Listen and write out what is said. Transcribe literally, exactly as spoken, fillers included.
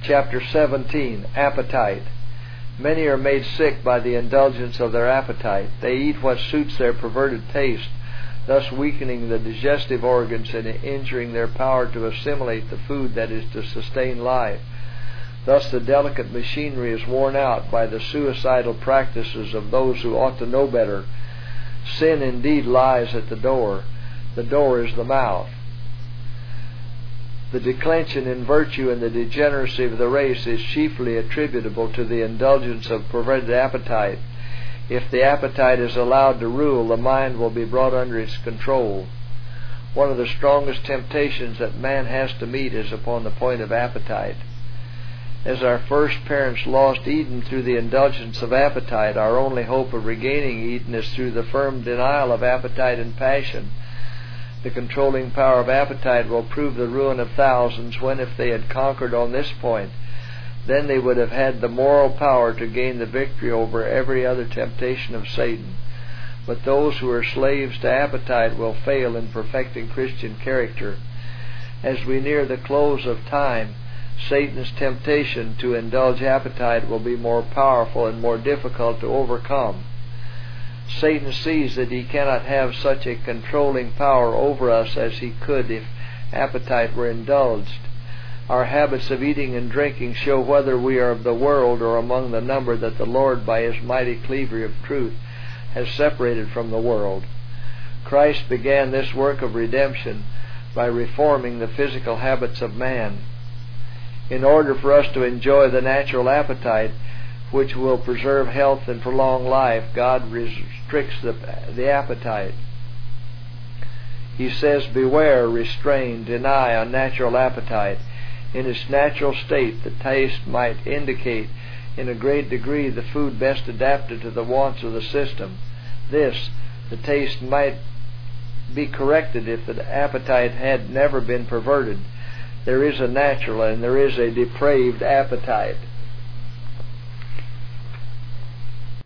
Chapter seventeen, Appetite. Many are made sick by the indulgence of their appetite. They eat what suits their perverted taste, thus weakening the digestive organs and injuring their power to assimilate the food that is to sustain life. Thus the delicate machinery is worn out by the suicidal practices of those who ought to know better. Sin indeed lies at the door. The door is the mouth. The declension in virtue and the degeneracy of the race is chiefly attributable to the indulgence of perverted appetite. If the appetite is allowed to rule, the mind will be brought under its control. One of the strongest temptations that man has to meet is upon the point of appetite. As our first parents lost Eden through the indulgence of appetite, our only hope of regaining Eden is through the firm denial of appetite and passion. The controlling power of appetite will prove the ruin of thousands when, if they had conquered on this point, then they would have had the moral power to gain the victory over every other temptation of Satan. But those who are slaves to appetite will fail in perfecting Christian character. As we near the close of time, Satan's temptation to indulge appetite will be more powerful and more difficult to overcome. Satan sees that he cannot have such a controlling power over us as he could if appetite were indulged. Our habits of eating and drinking show whether we are of the world or among the number that the Lord, by His mighty cleaver of truth, has separated from the world. Christ began this work of redemption by reforming the physical habits of man. In order for us to enjoy the natural appetite, which will preserve health and prolong life, God restricts the, the appetite. He says, "Beware, restrain, deny unnatural appetite." In its natural state, the taste might indicate in a great degree the food best adapted to the wants of the system. This, the taste might be corrected if the appetite had never been perverted. There is a natural and there is a depraved appetite.